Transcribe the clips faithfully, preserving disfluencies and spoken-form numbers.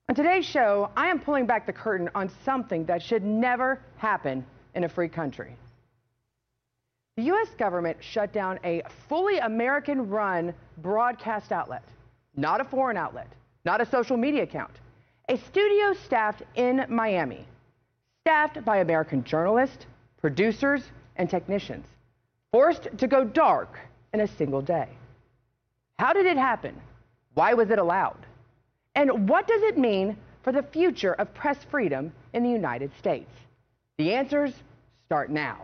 On today's show, I am pulling back the curtain on something that should never happen in a free country. The U S government shut down a fully American-run broadcast outlet, not a foreign outlet, not a social media account, a studio staffed in Miami, staffed by American journalists, producers, and technicians, forced to go dark in a single day. How did it happen? Why was it allowed? And what does it mean for the future of press freedom in the United States? The answers start now.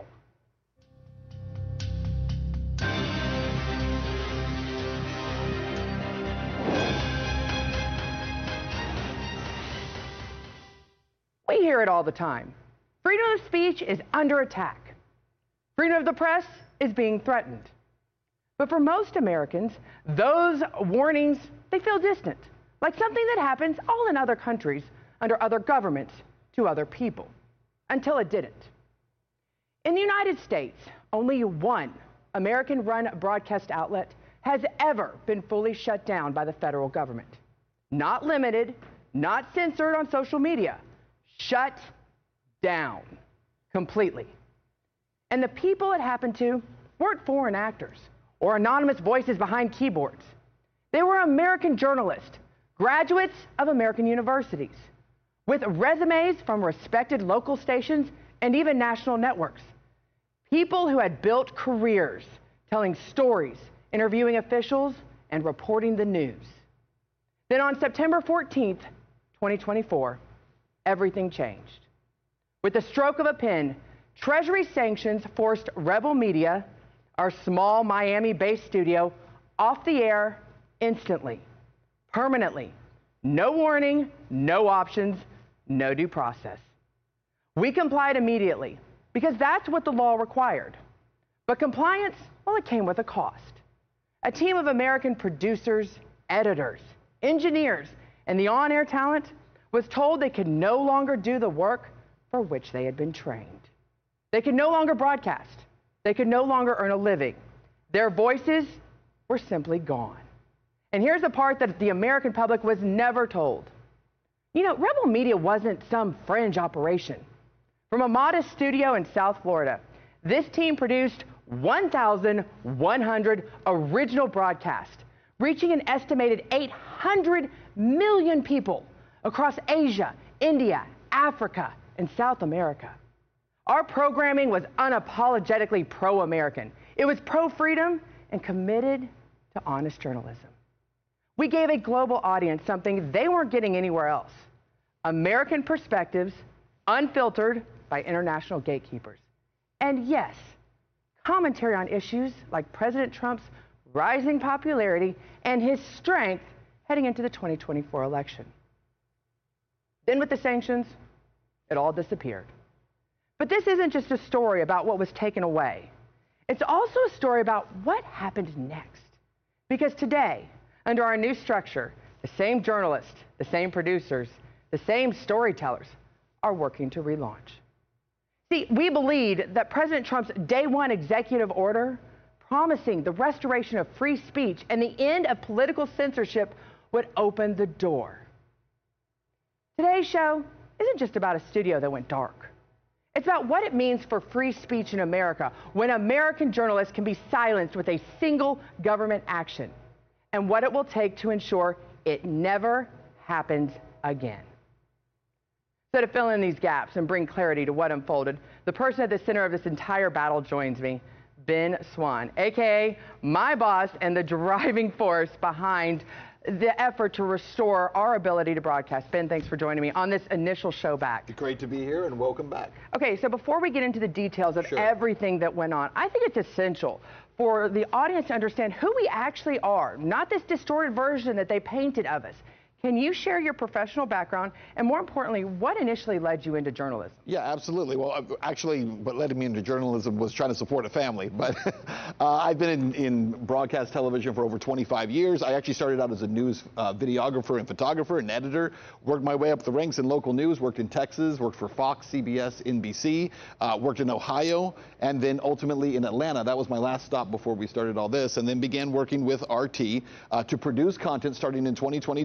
We hear it all the time. Freedom of speech is under attack. Freedom of the press is being threatened. But for most Americans, those warnings, they feel distant, like something that happens all in other countries, under other governments, to other people, until it didn't. In the United States, only one American-run broadcast outlet has ever been fully shut down by the federal government. Not limited, not censored on social media, shut down completely. And the people it happened to weren't foreign actors or anonymous voices behind keyboards. They were American journalists, graduates of American universities, with resumes from respected local stations and even national networks. People who had built careers telling stories, interviewing officials, and reporting the news. Then on September fourteenth, twenty twenty-four, everything changed. With the stroke of a pen, Treasury sanctions forced Rebel Media, our small Miami-based studio, off the air instantly, permanently. No warning, no options, no due process. We complied immediately because that's what the law required. But compliance, well, it came with a cost. A team of American producers, editors, engineers, and the on-air talent was told they could no longer do the work for which they had been trained. They could no longer broadcast. They could no longer earn a living. Their voices were simply gone. And here's the part that the American public was never told. You know, Rebel Media wasn't some fringe operation. From a modest studio in South Florida, this team produced one thousand one hundred original broadcasts, reaching an estimated eight hundred million people across Asia, India, Africa, and South America. Our programming was unapologetically pro-American. It was pro-freedom and committed to honest journalism. We gave a global audience something they weren't getting anywhere else. American perspectives, unfiltered by international gatekeepers. And yes, commentary on issues like President Trump's rising popularity and his strength heading into the twenty twenty-four election. Then with the sanctions, it all disappeared. But this isn't just a story about what was taken away. It's also a story about what happened next. Because today, under our new structure, the same journalists, the same producers, the same storytellers are working to relaunch. See, we believed that President Trump's day one executive order promising the restoration of free speech and the end of political censorship would open the door. Today's show isn't just about a studio that went dark. It's about what it means for free speech in America when American journalists can be silenced with a single government action, and what it will take to ensure it never happens again. So to fill in these gaps and bring clarity to what unfolded, the person at the center of this entire battle joins me, Ben Swann, A K A my boss and the driving force behind the effort to restore our ability to broadcast. Ben, thanks for joining me on this initial show back. Great to be here and welcome back. Okay, so before we get into the details of Sure. everything that went on, I think it's essential for the audience to understand who we actually are, not this distorted version that they painted of us. Can you share your professional background and, more importantly, what initially led you into journalism? Yeah, absolutely. Well, actually, what led me into journalism was trying to support a family. But uh, I've been in, in broadcast television for over twenty-five years. I actually started out as a news uh, videographer and photographer and editor, worked my way up the ranks in local news, worked in Texas, worked for Fox, C B S, N B C, uh, worked in Ohio, and then ultimately in Atlanta. That was my last stop before we started all this, and then began working with R T uh, to produce content starting in twenty twenty-two.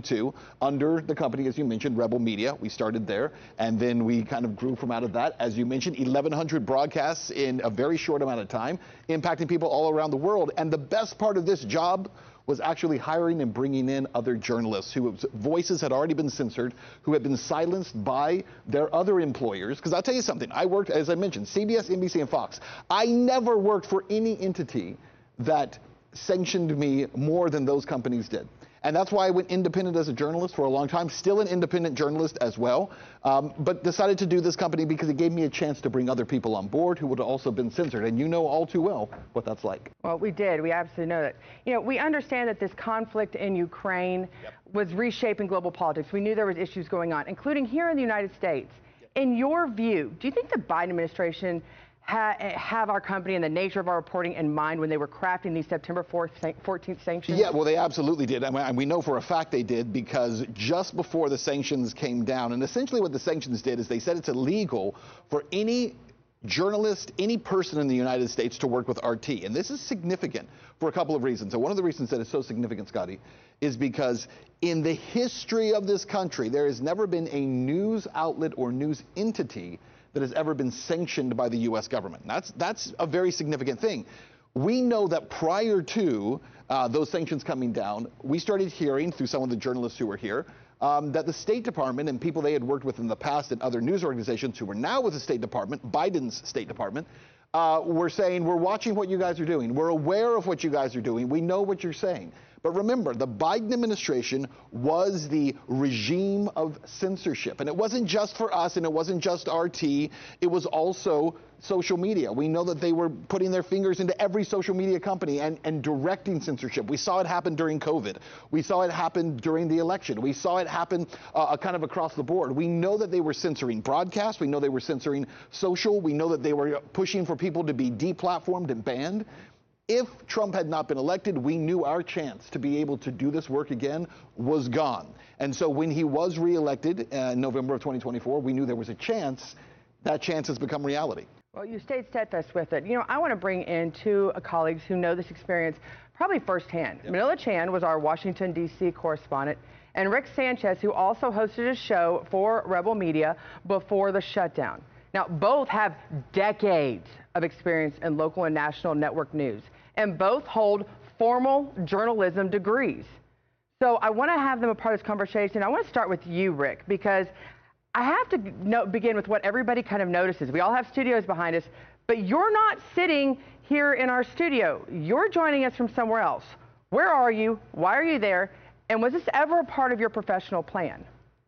under the company, as you mentioned, Rebel Media. We started there, and then we kind of grew from out of that. As you mentioned, eleven hundred broadcasts in a very short amount of time, impacting people all around the world. And the best part of this job was actually hiring and bringing in other journalists whose voices had already been censored, who had been silenced by their other employers. Because I'll tell you something, I worked, as I mentioned, C B S, N B C, and Fox. I never worked for any entity that sanctioned me more than those companies did. And that's why I went independent as a journalist for a long time, still an independent journalist as well, um, but decided to do this company because it gave me a chance to bring other people on board who would have also been censored. And you know all too well what that's like. Well, we did. We absolutely know that. You know, we understand that this conflict in Ukraine yep. was reshaping global politics. We knew there was issues going on, including here in the United States. Yep. In your view, do you think the Biden administration Ha have our company and the nature of our reporting in mind when they were crafting these September fourteenth sanctions? Yeah, well, they absolutely did. I mean, we know for a fact they did, because just before the sanctions came down, and essentially what the sanctions did is they said it's illegal for any journalist, any person in the United States to work with R T. And this is significant for a couple of reasons. And one of the reasons that it's so significant, Scotty, is because in the history of this country, there has never been a news outlet or news entity that has ever been sanctioned by the U S government. That's, that's a very significant thing. We know that prior to uh, those sanctions coming down, we started hearing through some of the journalists who were here um, that the State Department and people they had worked with in the past and other news organizations who were now with the State Department, Biden's State Department, uh, were saying, we're watching what you guys are doing. We're aware of what you guys are doing. We know what you're saying. But remember, the Biden administration was the regime of censorship. And it wasn't just for us, and it wasn't just R T. It was also social media. We know that they were putting their fingers into every social media company and, and directing censorship. We saw it happen during COVID. We saw it happen during the election. We saw it happen uh, kind of across the board. We know that they were censoring broadcast. We know they were censoring social. We know that they were pushing for people to be deplatformed and banned. If Trump had not been elected, we knew our chance to be able to do this work again was gone. And so when he was reelected uh, in November of twenty twenty-four, we knew there was a chance. That chance has become reality. Well, you stayed steadfast with it. You know, I want to bring in two colleagues who know this experience probably firsthand. Yep. Manila Chan was our Washington, D C correspondent, and Rick Sanchez, who also hosted a show for Rebel Media before the shutdown. Now, both have decades of experience in local and national network news, and both hold formal journalism degrees. So I want to have them a part of this conversation. I want to start with you, Rick, because I have to no, begin with what everybody kind of notices. We all have studios behind us, but you're not sitting here in our studio. You're joining us from somewhere else. Where are you? Why are you there? And was this ever a part of your professional plan?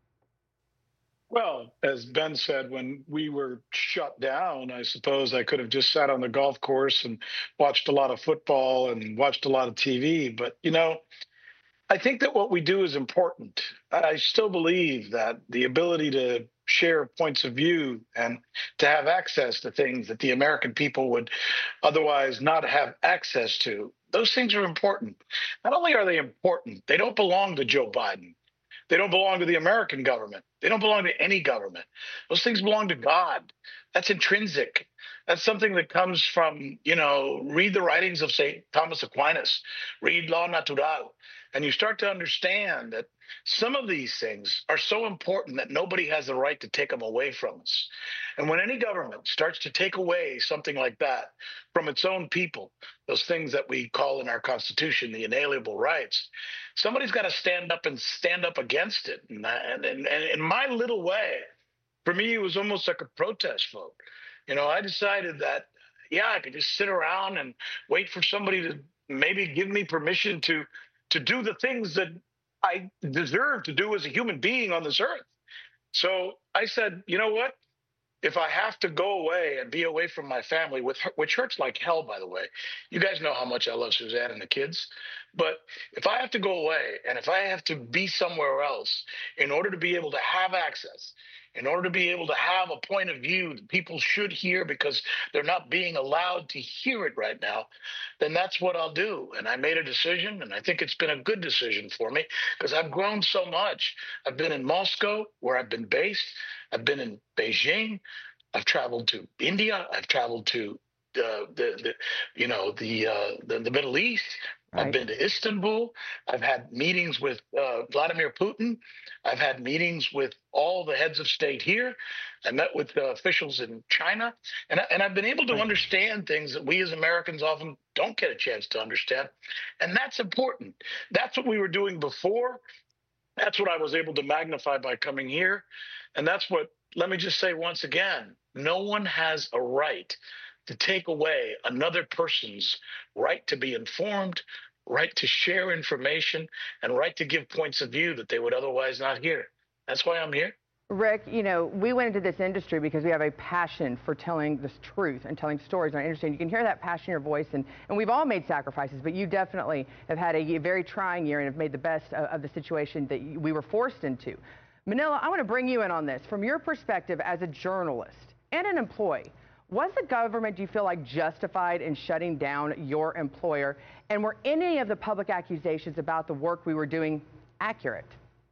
Well, as Ben said, when we were shut down, I suppose I could have just sat on the golf course and watched a lot of football and watched a lot of T V. But, you know, I think that what we do is important. I still believe that the ability to share points of view and to have access to things that the American people would otherwise not have access to, those things are important. Not only are they important, they don't belong to Joe Biden. They don't belong to the American government. They don't belong to any government. Those things belong to God. That's intrinsic. That's something that comes from, you know, read the writings of Saint Thomas Aquinas, read Law Natural, and you start to understand that some of these things are so important that nobody has the right to take them away from us. And when any government starts to take away something like that from its own people, those things that we call in our Constitution the inalienable rights, somebody's got to stand up and stand up against it. And, and, and, and in my little way, for me, it was almost like a protest vote. You know, I decided that, yeah, I could just sit around and wait for somebody to maybe give me permission to to do the things that I deserve to do as a human being on this earth. So I said, you know what? If I have to go away and be away from my family, with which hurts like hell, by the way. You guys know how much I love Suzanne and the kids. But if I have to go away and if I have to be somewhere else in order to be able to have access, in order to be able to have a point of view that people should hear because they're not being allowed to hear it right now, then that's what I'll do. And I made a decision, and I think it's been a good decision for me because I've grown so much. I've been in Moscow, where I've been based. I've been in Beijing. I've traveled to India. I've traveled to uh, the, the, you know, the, uh, the the Middle East, Right. I've been to Istanbul. I've had meetings with uh, Vladimir Putin. I've had meetings with all the heads of state here. I met with uh, officials in China. And, I, and I've been able to Right. understand things that we as Americans often don't get a chance to understand. And that's important. That's what we were doing before. That's what I was able to magnify by coming here. And that's what, let me just say once again, no one has a right to take away another person's right to be informed, right to share information, and right to give points of view that they would otherwise not hear. That's why I'm here. Rick, you know, we went into this industry because we have a passion for telling this truth and telling stories in our industry. And you can hear that passion in your voice, and, and we've all made sacrifices, but you definitely have had a very trying year and have made the best of, of the situation that you, we were forced into. Manila, I want to bring you in on this. From your perspective as a journalist and an employee, was the government, do you feel like, justified in shutting down your employer? And were any of the public accusations about the work we were doing accurate?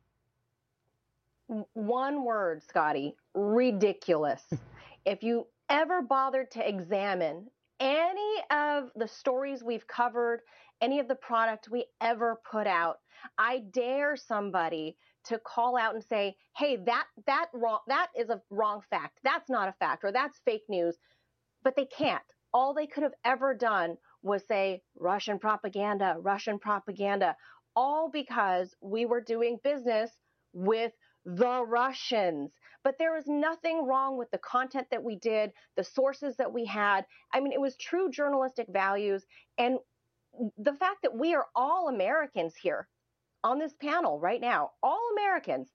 One word, Scotty, ridiculous. If you ever bothered to examine any of the stories we've covered, any of the product we ever put out, I dare somebody to call out and say, hey, that that wrong that is a wrong fact. That's not a fact, or that's fake news. But they can't. All they could have ever done was say Russian propaganda, Russian propaganda, all because we were doing business with the Russians. But there was nothing wrong with the content that we did, the sources that we had. I mean, it was true journalistic values. And the fact that we are all Americans here on this panel right now, all Americans,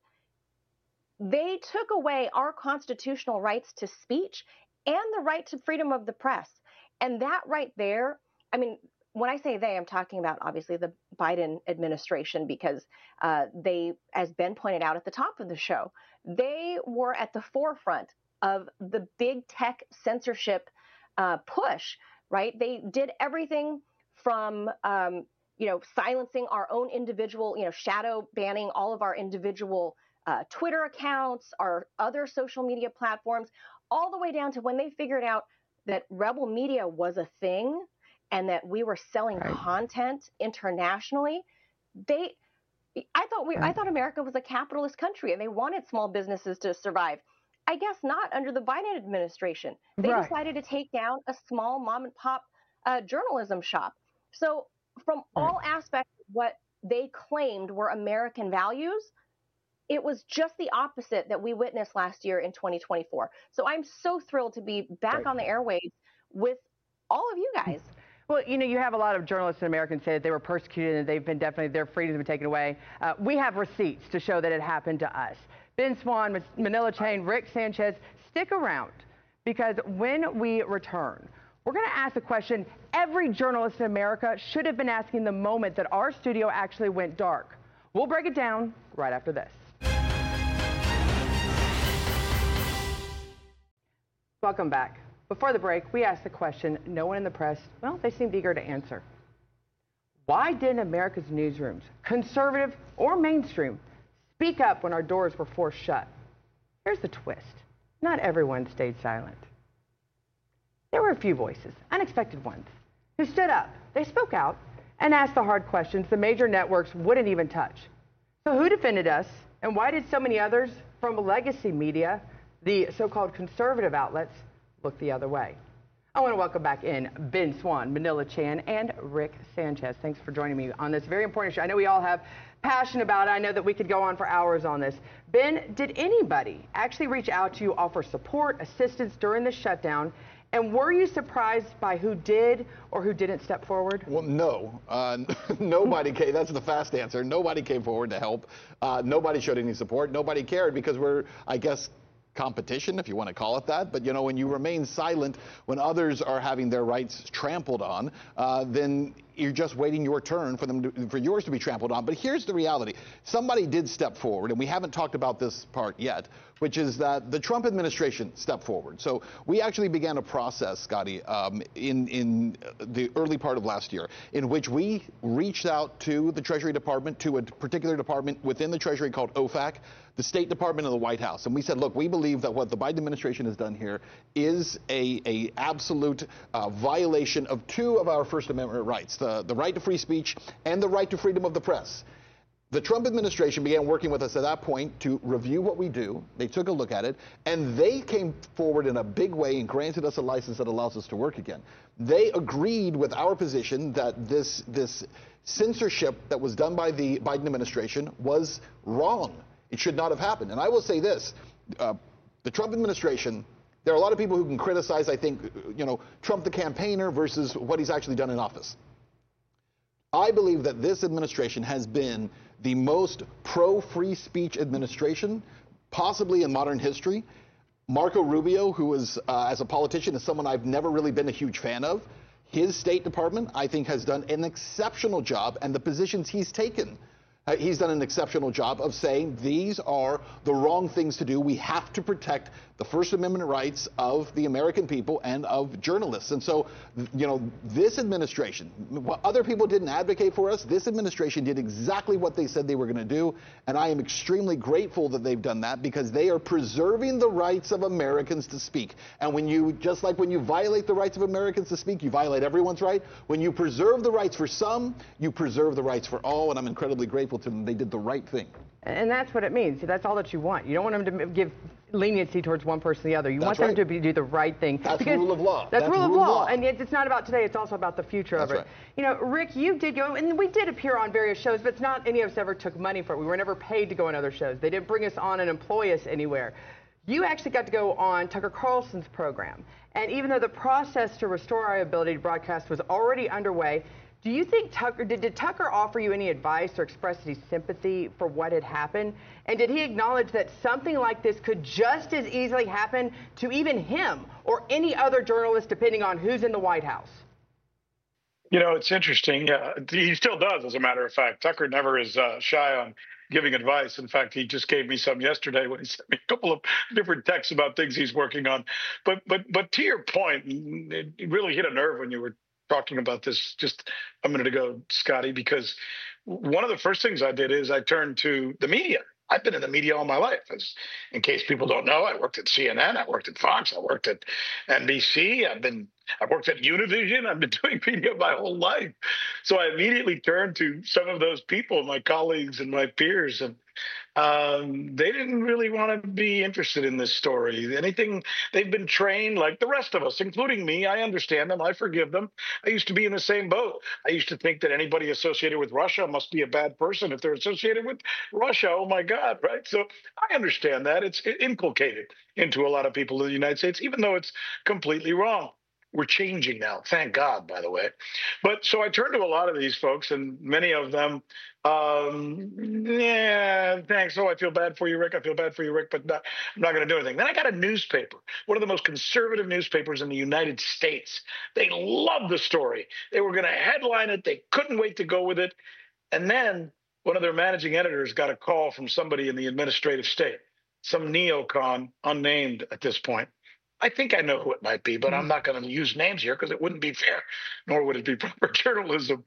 they took away our constitutional rights to speech and the right to freedom of the press. And that right there, I mean, when I say they, I'm talking about obviously the Biden administration, because uh, they, as Ben pointed out at the top of the show, they were at the forefront of the big tech censorship uh, push, right? They did everything from, um, you know, silencing our own individual, you know, shadow banning all of our individual uh, Twitter accounts, our other social media platforms, all the way down to when they figured out that Rebel Media was a thing and that we were selling right. content internationally. They, I thought we, right. I thought America was a capitalist country and they wanted small businesses to survive. I guess not under the Biden administration. They right. decided to take down a small mom and pop uh, journalism shop. So from right. all aspects of what they claimed were American values, it was just the opposite that we witnessed last year in twenty twenty-four. So I'm so thrilled to be back right. on the airwaves with all of you guys. Well, you know, you have a lot of journalists and Americans say that they were persecuted and they've been definitely, their freedoms have been taken away. Uh, we have receipts to show that it happened to us. Ben Swann, Manila Chain, Rick Sanchez, stick around, because when we return, we're going to ask a question every journalist in America should have been asking the moment that our studio actually went dark. We'll break it down right after this. Welcome back. Before the break, we asked the question no one in the press, well, they seemed eager to answer. Why didn't America's newsrooms, conservative or mainstream, speak up when our doors were forced shut? Here's the twist. Not everyone stayed silent. There were a few voices, unexpected ones, who stood up. They spoke out and asked the hard questions the major networks wouldn't even touch. So who defended us, and why did so many others from legacy media, the so-called conservative outlets, look the other way? I want to welcome back in Ben Swann, Manila Chan, and Rick Sanchez. Thanks for joining me on this very important issue. I know we all have passion about it. I know that we could go on for hours on this. Ben, did anybody actually reach out to you, offer support, assistance during the shutdown? And were you surprised by who did or who didn't step forward? Well, no. Uh, nobody came. That's the fast answer. Nobody came forward to help. Uh, nobody showed any support. Nobody cared because we're, I guess, competition, if you want to call it that. But, you know, when you remain silent when others are having their rights trampled on, uh, then you're just waiting your turn for them to, for yours to be trampled on. But here's the reality. Somebody did step forward, and we haven't talked about this part yet, which is that the Trump administration stepped forward. So we actually began a process, Scotty, um, in, in the early part of last year, in which we reached out to the Treasury Department, to a particular department within the Treasury called O F A C, the State Department and the White House. And we said, look, we believe that what the Biden administration has done here is a, a absolute uh, violation of two of our First Amendment rights, the, the right to free speech and the right to freedom of the press. The Trump administration began working with us at that point to review what we do. They took a look at it, and they came forward in a big way and granted us a license that allows us to work again. They agreed with our position that this, this censorship that was done by the Biden administration was wrong. It should not have happened. And I will say this, uh, the Trump administration, there are a lot of people who can criticize, I think, you know, Trump the campaigner versus what he's actually done in office. I believe that this administration has been the most pro-free speech administration possibly in modern history. Marco Rubio, who is, uh, as a politician, is someone I've never really been a huge fan of. His State Department, I think, has done an exceptional job, and the positions he's taken, uh, he's done an exceptional job of saying these are the wrong things to do. We have to protect the First Amendment rights of the American people and of journalists. And so, you know, this administration, what other people didn't advocate for us, this administration did exactly what they said they were going to do. And I am extremely grateful that they've done that, because they are preserving the rights of Americans to speak. And when you, just like when you violate the rights of Americans to speak, you violate everyone's right. When you preserve the rights for some, you preserve the rights for all. And I'm incredibly grateful to them. They did the right thing. And that's what it means. That's all that you want. You don't want them to give leniency towards one person or the other. You That's want them right. to be, do the right thing. That's because rule of law. That's, That's rule, rule of law. law. And it's not about today. It's also about the future That's of it. right. You know, Rick, you did go, and we did appear on various shows, but it's not any of us ever took money for it. We were never paid to go on other shows. They didn't bring us on and employ us anywhere. You actually got to go on Tucker Carlson's program. And even though the process to restore our ability to broadcast was already underway, do you think Tucker, did, did Tucker offer you any advice or express any sympathy for what had happened? And did he acknowledge that something like this could just as easily happen to even him or any other journalist, depending on who's in the White House? You know, it's interesting. Yeah, he still does, as a matter of fact. Tucker never is uh, shy on giving advice. In fact, he just gave me some yesterday when he sent me a couple of different texts about things he's working on. But but but to your point, it really hit a nerve when you were talking about this just a minute ago, Scotty, because one of the first things I did is I turned to the media. I've been in the media all my life. As, in case people don't know, I worked at C N N, I worked at Fox, I worked at N B C, I've been, I worked at Univision, I've been doing media my whole life. So I immediately turned to some of those people, my colleagues and my peers, and um, they didn't really want to be interested in this story. Anything, they've been trained like the rest of us, including me. I understand them. I forgive them. I used to be in the same boat. I used to think that anybody associated with Russia must be a bad person if they're associated with Russia. Oh, my God, right? So I understand that. It's inculcated into a lot of people in the United States, even though it's completely wrong. We're changing now. Thank God, by the way. But so I turned to a lot of these folks, and many of them, um, yeah, thanks. Oh, I feel bad for you, Rick. I feel bad for you, Rick, but not, I'm not going to do anything. Then I got a newspaper, one of the most conservative newspapers in the United States. They loved the story. They were going to headline it. They couldn't wait to go with it. And then one of their managing editors got a call from somebody in the administrative state, some neocon, unnamed at this point. I think I know who it might be, but I'm not going to use names here because it wouldn't be fair, nor would it be proper journalism.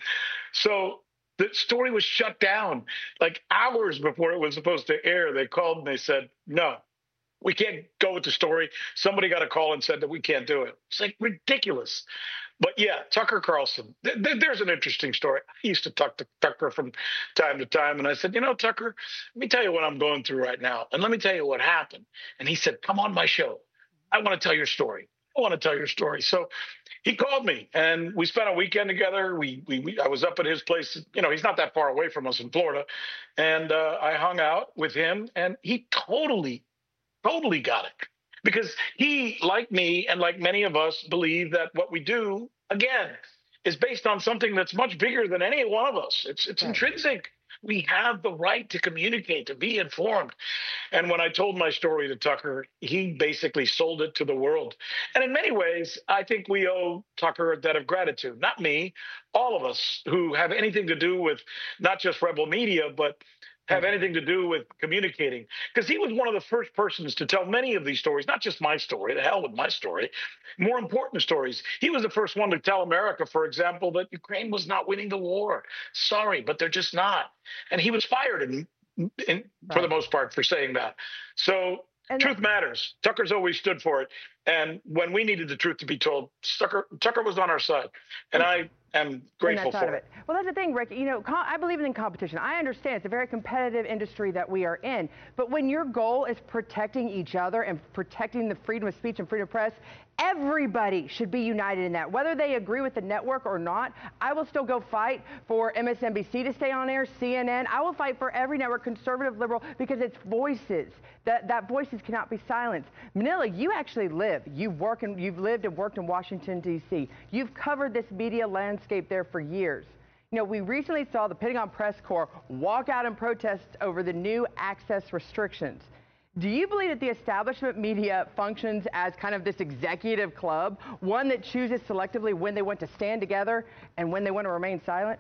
So the story was shut down like hours before it was supposed to air. They called and they said, no, we can't go with the story. Somebody got a call and said that we can't do it. It's like ridiculous. But yeah, Tucker Carlson, th- th- there's an interesting story. I used to talk to Tucker from time to time, and I said, you know, Tucker, let me tell you what I'm going through right now, and let me tell you what happened. And he said, come on my show. I want to tell your story. I want to tell your story. So he called me, and we spent a weekend together. We, we, we I was up at his place. You know, he's not that far away from us in Florida. And uh, I hung out with him, and he totally, totally got it. Because he, like me and like many of us, believe that what we do, again, is based on something that's much bigger than any one of us. It's, it's right. Intrinsic. We have the right to communicate, to be informed. And when I told my story to Tucker, he basically sold it to the world. And in many ways, I think we owe Tucker a debt of gratitude. Not me, all of us who have anything to do with not just Rebel Media, but have anything to do with communicating. Because he was one of the first persons to tell many of these stories, not just my story, the hell with my story, more important stories. He was the first one to tell America, for example, that Ukraine was not winning the war. Sorry, but they're just not. And he was fired in in, right. for the most part, for saying that. So and truth matters. Tucker's always stood for it. And when we needed the truth to be told, Tucker, Tucker was on our side. And I am grateful for it. it. Well, that's the thing, Rick. You know, I believe in competition. I understand it's a very competitive industry that we are in. But when your goal is protecting each other and protecting the freedom of speech and freedom of press, everybody should be united in that. Whether they agree with the network or not, I will still go fight for M S N B C to stay on air, C N N. I will fight for every network, conservative, liberal, because it's voices. That, that voices cannot be silenced. Manila, you actually live. You've, worked and, you've lived and worked in Washington, D C You've covered this media landscape there for years. You know, we recently saw the Pentagon Press Corps walk out in protest over the new access restrictions. Do you believe that the establishment media functions as kind of this executive club, one that chooses selectively when they want to stand together and when they want to remain silent?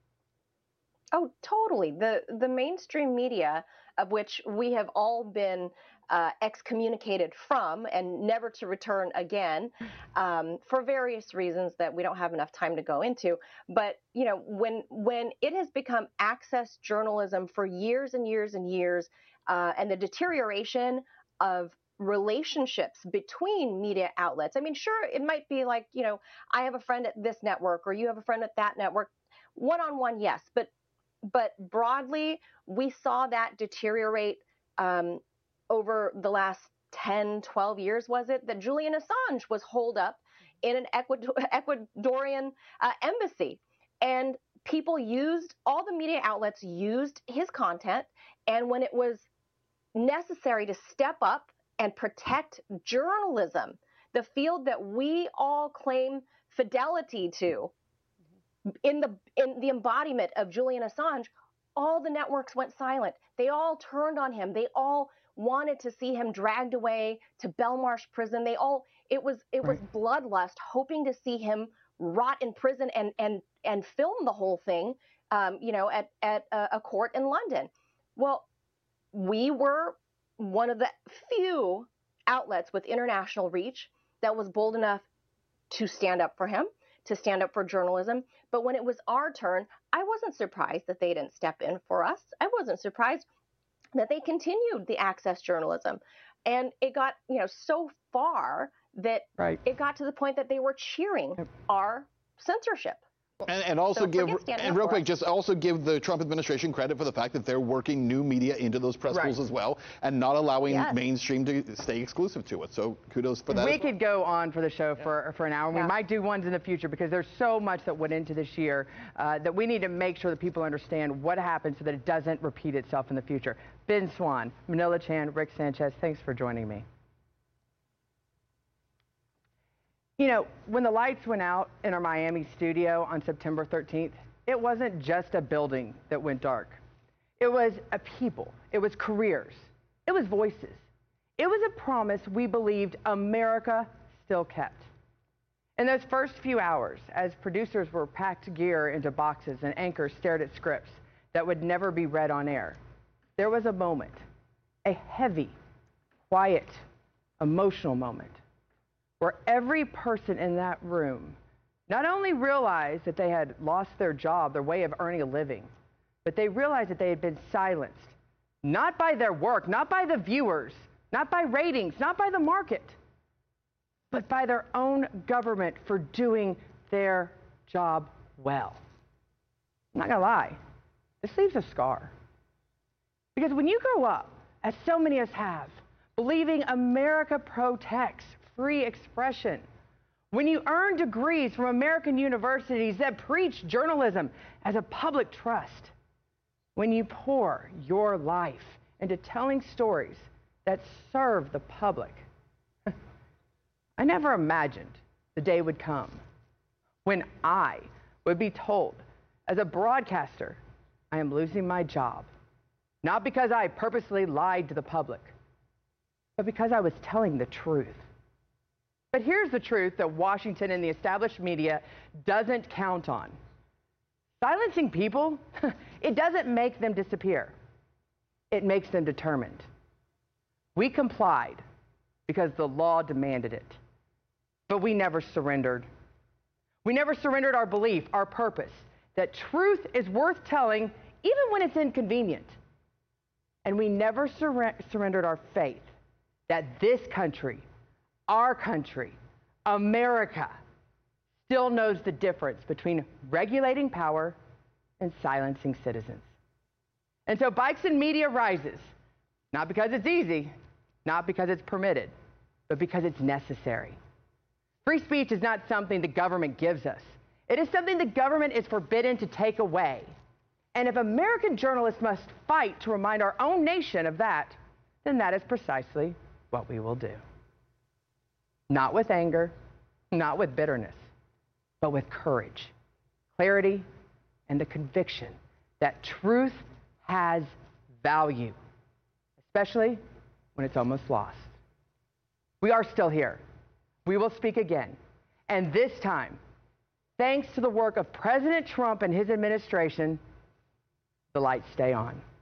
Oh, totally. The the mainstream media, of which we have all been uh, excommunicated from and never to return again, um, for various reasons that we don't have enough time to go into. But you know, when when it has become access journalism for years and years and years, uh, and the deterioration of relationships between media outlets. I mean, sure, it might be like, you know, I have a friend at this network or you have a friend at that network. One-on-one, yes, but But broadly, we saw that deteriorate um, over the last ten, twelve years, was it, that Julian Assange was holed up in an Ecuador- Ecuadorian uh, embassy. And people used, all the media outlets used his content. And when it was necessary to step up and protect journalism, the field that we all claim fidelity to, In the in the embodiment of Julian Assange, all the networks went silent. They all turned on him. They all wanted to see him dragged away to Belmarsh prison. They all it was it was Right. bloodlust, hoping to see him rot in prison and and and film the whole thing, um, you know, at at a, a court in London. Well, we were one of the few outlets with international reach that was bold enough to stand up for him, to stand up for journalism. But when it was our turn, I wasn't surprised that they didn't step in for us. I wasn't surprised that they continued the access journalism. And it got, you know, so far that Right. it got to the point that they were cheering our censorship. And, and also So give, forget standing and up real for quick, us. just also give the Trump administration credit for the fact that they're working new media into those press Right. pools as well, and not allowing Yes. mainstream to stay exclusive to it. So kudos for that. We as well. could go on for the show for, for an hour. And Yeah. We might do ones in the future because there's so much that went into this year uh, that we need to make sure that people understand what happened so that it doesn't repeat itself in the future. Ben Swann, Manila Chan, Rick Sanchez, thanks for joining me. You know, when the lights went out in our Miami studio on September thirteenth, it wasn't just a building that went dark. It was a people. It was careers. It was voices. It was a promise we believed America still kept. In those first few hours, as producers were packed gear into boxes and anchors stared at scripts that would never be read on air, there was a moment, a heavy, quiet, emotional moment, where every person in that room not only realized that they had lost their job, their way of earning a living, but they realized that they had been silenced, not by their work, not by the viewers, not by ratings, not by the market, but by their own government for doing their job well. I'm not gonna lie, this leaves a scar. Because when you grow up, as so many of us have, believing America protects free expression, when you earn degrees from American universities that preach journalism as a public trust, when you pour your life into telling stories that serve the public, I never imagined the day would come when I would be told as a broadcaster, I am losing my job, not because I purposely lied to the public, but because I was telling the truth. But here's the truth that Washington and the established media doesn't count on. Silencing people, it doesn't make them disappear. It makes them determined. We complied because the law demanded it, but we never surrendered. We never surrendered our belief, our purpose, that truth is worth telling even when it's inconvenient. And we never sur- surrendered our faith that this country, our country, America, still knows the difference between regulating power and silencing citizens. And so Bison Media rises, not because it's easy, not because it's permitted, but because it's necessary. Free speech is not something the government gives us. It is something the government is forbidden to take away. And if American journalists must fight to remind our own nation of that, then that is precisely what we will do. Not with anger, not with bitterness, but with courage, clarity, and the conviction that truth has value, especially when it's almost lost. We are still here. We will speak again. And this time, thanks to the work of President Trump and his administration, the lights stay on.